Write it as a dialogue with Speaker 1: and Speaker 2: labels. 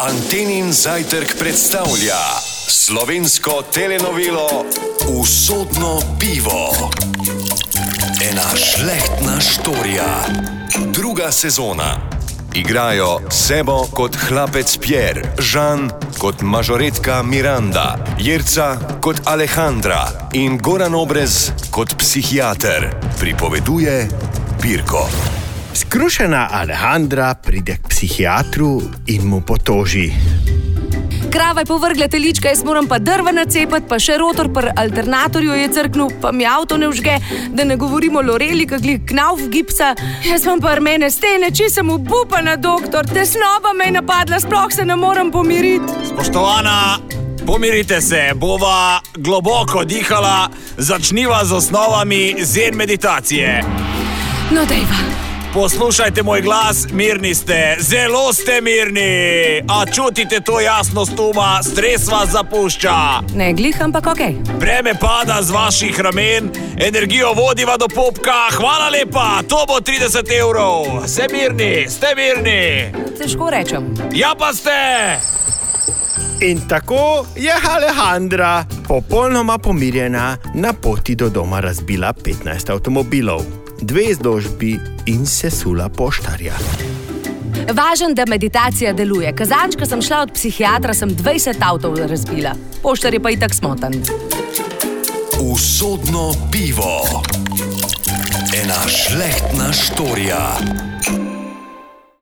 Speaker 1: Antenin zajtrk predstavlja slovensko telenovelo Usodno pivo. Ena šlehtna štorija. 2. sezona. Igrajo Sebo kot hlapec Pierre, Žan kot mažoretka Miranda, Jerca kot Alejandra in Goran Obrez kot psihiater. Pripoveduje Pirko.
Speaker 2: Skrušena Alejandra pride k psihiatru in mu potoži.
Speaker 3: Krava je povrgla telička, jaz moram pa drva nacepati, pa še rotor pri alternatorju je crknil, pa mi avto ne vžge, da ne govorimo o Loreli, kagli knauf gipsa. Jaz imam pa armene stene, če sem obupana, doktor, tesnoba me je napadla, sploh se ne morem pomiriti.
Speaker 4: Spoštovana, pomirite se, bova globoko dihala, začniva z osnovami zen meditacije.
Speaker 3: No, dejva.
Speaker 4: Poslušajte moj glas, mirni ste, zelo ste mirni. A čutite to jasnost uma, stres vas zapušča.
Speaker 3: Ne glih, ampak okej.
Speaker 4: Breme pada z vaših ramen, energijo vodiva do popka, hvala lepa, to bo 30 €. Ste mirni?
Speaker 3: Težko rečem.
Speaker 4: Ja pa ste!
Speaker 2: In tako je Alejandra, popolnoma pomirjena, na poti do doma razbila 15 avtomobilov, 2 izložbi in sesula poštarja.
Speaker 3: Važen, da meditacija deluje. Kazančka sem šla od psihiatra, sem 20 avtov razbila. Poštar je pa itak smotan.
Speaker 1: Usodno pivo. Ena šlehtna štorija.